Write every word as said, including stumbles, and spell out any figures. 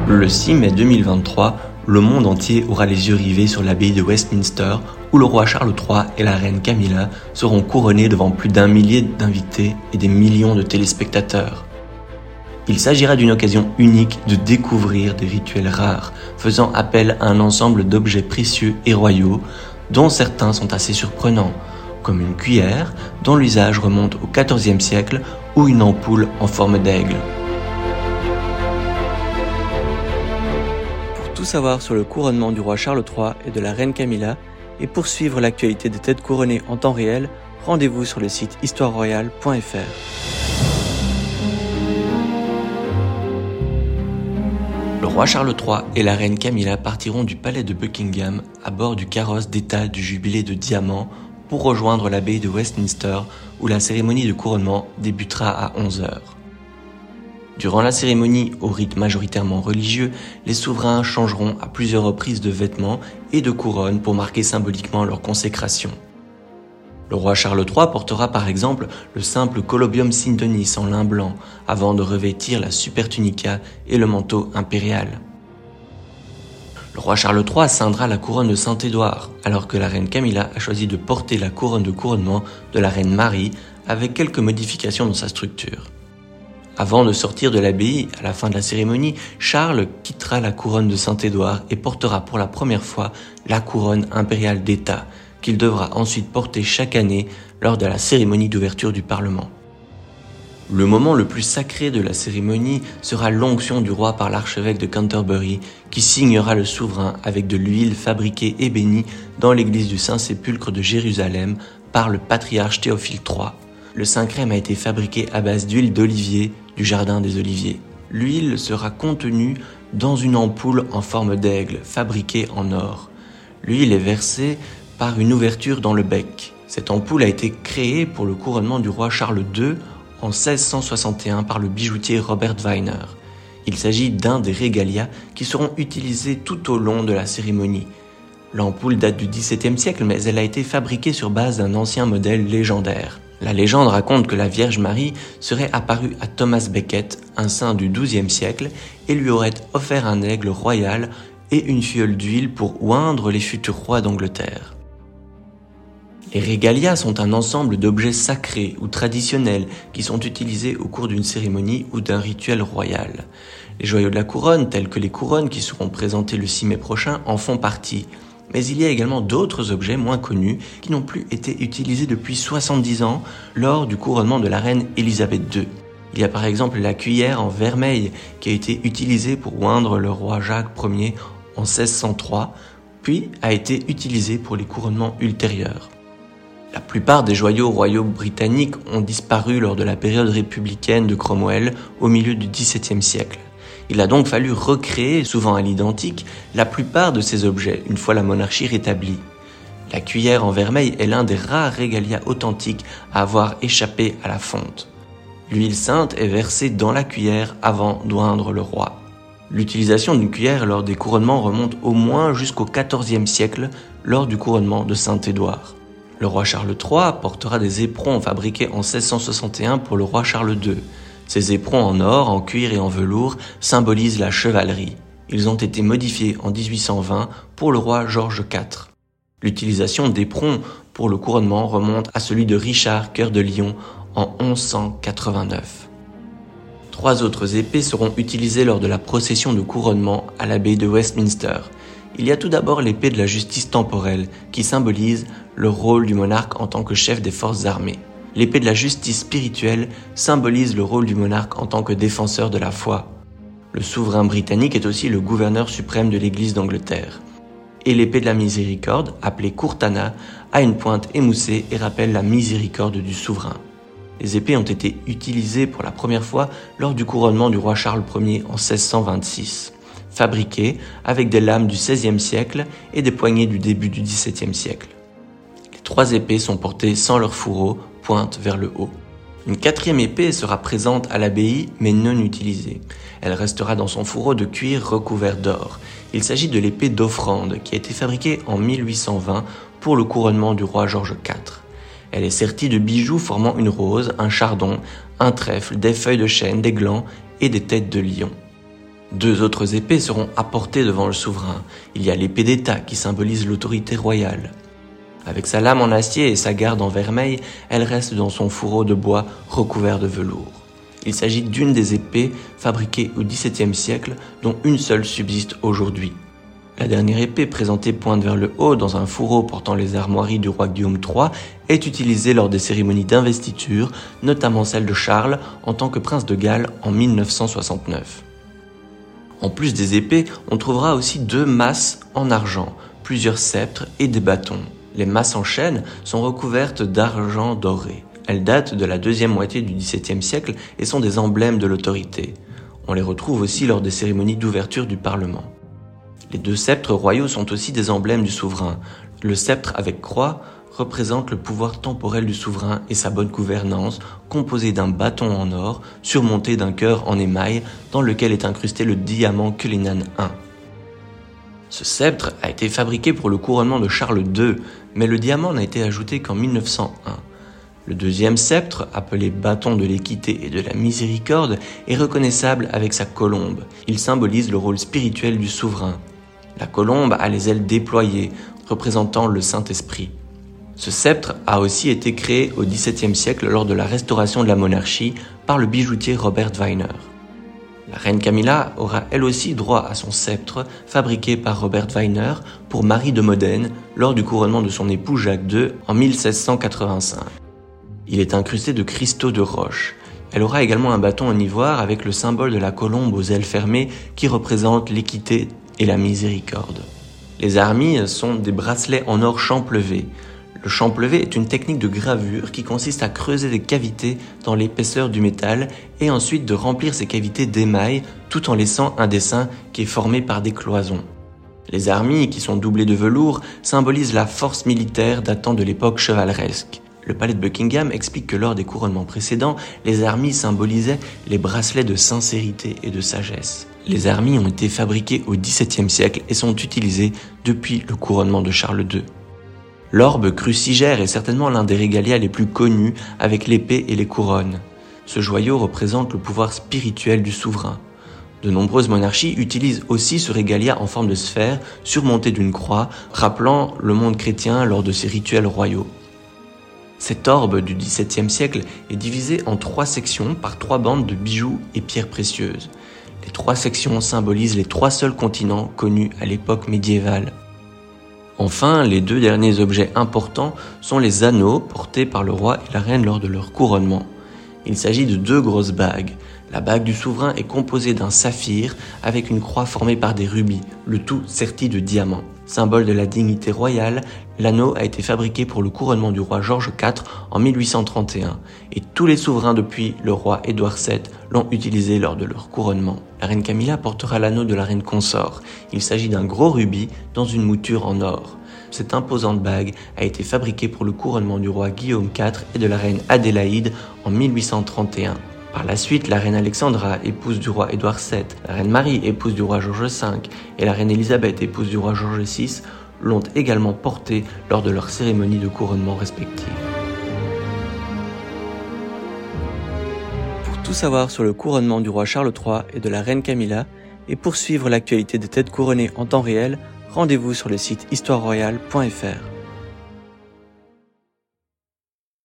Le six mai deux mille vingt-trois, le monde entier aura les yeux rivés sur l'abbaye de Westminster, où le roi Charles trois et la reine Camilla seront couronnés devant plus d'un millier d'invités et des millions de téléspectateurs. Il s'agira d'une occasion unique de découvrir des rituels rares, faisant appel à un ensemble d'objets précieux et royaux, dont certains sont assez surprenants, comme une cuillère dont l'usage remonte au quatorzième siècle ou une ampoule en forme d'aigle. Pour tout savoir sur le couronnement du roi Charles trois et de la reine Camilla, et pour suivre l'actualité des têtes couronnées en temps réel, rendez-vous sur le site histoire royale point f r. Le roi Charles trois et la reine Camilla partiront du palais de Buckingham à bord du carrosse d'état du jubilé de diamant pour rejoindre l'abbaye de Westminster où la cérémonie de couronnement débutera à onze heures. Durant la cérémonie, au rite majoritairement religieux, les souverains changeront à plusieurs reprises de vêtements et de couronnes pour marquer symboliquement leur consécration. Le roi Charles trois portera par exemple le simple Colobium Sintonis en lin blanc avant de revêtir la super tunica et le manteau impérial. Le roi Charles trois ceindra la couronne de Saint-Édouard, alors que la reine Camilla a choisi de porter la couronne de couronnement de la reine Marie avec quelques modifications dans sa structure. Avant de sortir de l'abbaye, à la fin de la cérémonie, Charles quittera la couronne de Saint-Édouard et portera pour la première fois la couronne impériale d'État, qu'il devra ensuite porter chaque année lors de la cérémonie d'ouverture du Parlement. Le moment le plus sacré de la cérémonie sera l'onction du roi par l'archevêque de Canterbury, qui signera le souverain avec de l'huile fabriquée et bénie dans l'église du Saint-Sépulcre de Jérusalem par le patriarche Théophile trois. Le Saint-Crème a été fabriqué à base d'huile d'olivier du jardin des Oliviers. L'huile sera contenue dans une ampoule en forme d'aigle, fabriquée en or. L'huile est versée par une ouverture dans le bec. Cette ampoule a été créée pour le couronnement du roi Charles deux en seize cent soixante et un par le bijoutier Robert Weiner. Il s'agit d'un des régalias qui seront utilisés tout au long de la cérémonie. L'ampoule date du dix-septième siècle, mais elle a été fabriquée sur base d'un ancien modèle légendaire. La légende raconte que la Vierge Marie serait apparue à Thomas Becket, un saint du douzième siècle, et lui aurait offert un aigle royal et une fiole d'huile pour oindre les futurs rois d'Angleterre. Les régalias sont un ensemble d'objets sacrés ou traditionnels qui sont utilisés au cours d'une cérémonie ou d'un rituel royal. Les joyaux de la couronne, tels que les couronnes qui seront présentées le six mai prochain, en font partie. Mais il y a également d'autres objets moins connus qui n'ont plus été utilisés depuis soixante-dix ans lors du couronnement de la reine Élisabeth deux. Il y a par exemple la cuillère en vermeil qui a été utilisée pour oindre le roi Jacques Ier en seize cent trois, puis a été utilisée pour les couronnements ultérieurs. La plupart des joyaux royaux britanniques ont disparu lors de la période républicaine de Cromwell au milieu du dix-septième siècle. Il a donc fallu recréer, souvent à l'identique, la plupart de ces objets une fois la monarchie rétablie. La cuillère en vermeil est l'un des rares régalias authentiques à avoir échappé à la fonte. L'huile sainte est versée dans la cuillère avant d'oindre le roi. L'utilisation d'une cuillère lors des couronnements remonte au moins jusqu'au quatorzième siècle lors du couronnement de Saint-Édouard. Le roi Charles trois portera des éperons fabriqués en seize cent soixante et un pour le roi Charles deux. Ces éperons en or, en cuir et en velours symbolisent la chevalerie. Ils ont été modifiés en dix-huit cent vingt pour le roi George quatre. L'utilisation d'éperons pour le couronnement remonte à celui de Richard Cœur de Lion en onze cent quatre-vingt-neuf. Trois autres épées seront utilisées lors de la procession de couronnement à l'abbaye de Westminster. Il y a tout d'abord l'épée de la justice temporelle, qui symbolise le rôle du monarque en tant que chef des forces armées. L'épée de la justice spirituelle symbolise le rôle du monarque en tant que défenseur de la foi. Le souverain britannique est aussi le gouverneur suprême de l'Église d'Angleterre. Et l'épée de la miséricorde, appelée Courtana, a une pointe émoussée et rappelle la miséricorde du souverain. Les épées ont été utilisées pour la première fois lors du couronnement du roi Charles Ier en seize cent vingt-six. Fabriquées avec des lames du seizième siècle et des poignées du début du dix-septième siècle. Les trois épées sont portées sans leur fourreau, pointe vers le haut. Une quatrième épée sera présente à l'abbaye mais non utilisée. Elle restera dans son fourreau de cuir recouvert d'or. Il s'agit de l'épée d'offrande qui a été fabriquée en mille huit cent vingt pour le couronnement du roi George quatre. Elle est sertie de bijoux formant une rose, un chardon, un trèfle, des feuilles de chêne, des glands et des têtes de lion. Deux autres épées seront apportées devant le souverain. Il y a l'épée d'État qui symbolise l'autorité royale. Avec sa lame en acier et sa garde en vermeil, elle reste dans son fourreau de bois recouvert de velours. Il s'agit d'une des épées fabriquées au dix-septième siècle, dont une seule subsiste aujourd'hui. La dernière épée, présentée pointe vers le haut dans un fourreau portant les armoiries du roi Guillaume trois, est utilisée lors des cérémonies d'investiture, notamment celle de Charles en tant que prince de Galles en mille neuf cent soixante-neuf. En plus des épées, on trouvera aussi deux masses en argent, plusieurs sceptres et des bâtons. Les masses en chêne sont recouvertes d'argent doré. Elles datent de la deuxième moitié du dix-septième siècle et sont des emblèmes de l'autorité. On les retrouve aussi lors des cérémonies d'ouverture du Parlement. Les deux sceptres royaux sont aussi des emblèmes du souverain. Le sceptre avec croix représente le pouvoir temporel du souverain et sa bonne gouvernance, composé d'un bâton en or surmonté d'un cœur en émail dans lequel est incrusté le diamant Cullinan un. Ce sceptre a été fabriqué pour le couronnement de Charles deux, mais le diamant n'a été ajouté qu'en mille neuf cent un. Le deuxième sceptre, appelé bâton de l'équité et de la miséricorde, est reconnaissable avec sa colombe. Il symbolise le rôle spirituel du souverain. La colombe a les ailes déployées, représentant le Saint-Esprit. Ce sceptre a aussi été créé au dix-septième siècle lors de la restauration de la monarchie par le bijoutier Robert Weiner. La reine Camilla aura elle aussi droit à son sceptre, fabriqué par Robert Weiner pour Marie de Modène lors du couronnement de son époux Jacques deux en mille six cent quatre-vingt-cinq. Il est incrusté de cristaux de roche. Elle aura également un bâton en ivoire avec le symbole de la colombe aux ailes fermées qui représente l'équité et la miséricorde. Les armilles sont des bracelets en or champlevé. Le champlevé est une technique de gravure qui consiste à creuser des cavités dans l'épaisseur du métal et ensuite de remplir ces cavités d'émail tout en laissant un dessin qui est formé par des cloisons. Les armilles, qui sont doublées de velours, symbolisent la force militaire datant de l'époque chevaleresque. Le palais de Buckingham explique que lors des couronnements précédents, les armilles symbolisaient les bracelets de sincérité et de sagesse. Les armilles ont été fabriquées au dix-septième siècle et sont utilisées depuis le couronnement de Charles deux. L'orbe crucigère est certainement l'un des régalias les plus connus avec l'épée et les couronnes. Ce joyau représente le pouvoir spirituel du souverain. De nombreuses monarchies utilisent aussi ce régalia en forme de sphère surmontée d'une croix, rappelant le monde chrétien lors de ses rituels royaux. Cet orbe du dix-septième siècle est divisé en trois sections par trois bandes de bijoux et pierres précieuses. Les trois sections symbolisent les trois seuls continents connus à l'époque médiévale. Enfin, les deux derniers objets importants sont les anneaux portés par le roi et la reine lors de leur couronnement. Il s'agit de deux grosses bagues. La bague du souverain est composée d'un saphir avec une croix formée par des rubis, le tout serti de diamants. Symbole de la dignité royale, l'anneau a été fabriqué pour le couronnement du roi George quatre en mille huit cent trente et un et tous les souverains depuis le roi Édouard sept l'ont utilisé lors de leur couronnement. La reine Camilla portera l'anneau de la reine consort. Il s'agit d'un gros rubis dans une mouture en or. Cette imposante bague a été fabriquée pour le couronnement du roi Guillaume quatre et de la reine Adélaïde en mille huit cent trente et un. Par la suite, la reine Alexandra, épouse du roi Édouard sept, la reine Marie, épouse du roi George cinq, et la reine Élisabeth, épouse du roi George six, l'ont également porté lors de leurs cérémonies de couronnement respectives. Pour tout savoir sur le couronnement du roi Charles trois et de la reine Camilla, et pour suivre l'actualité des têtes couronnées en temps réel, rendez-vous sur le site histoire royale point f r.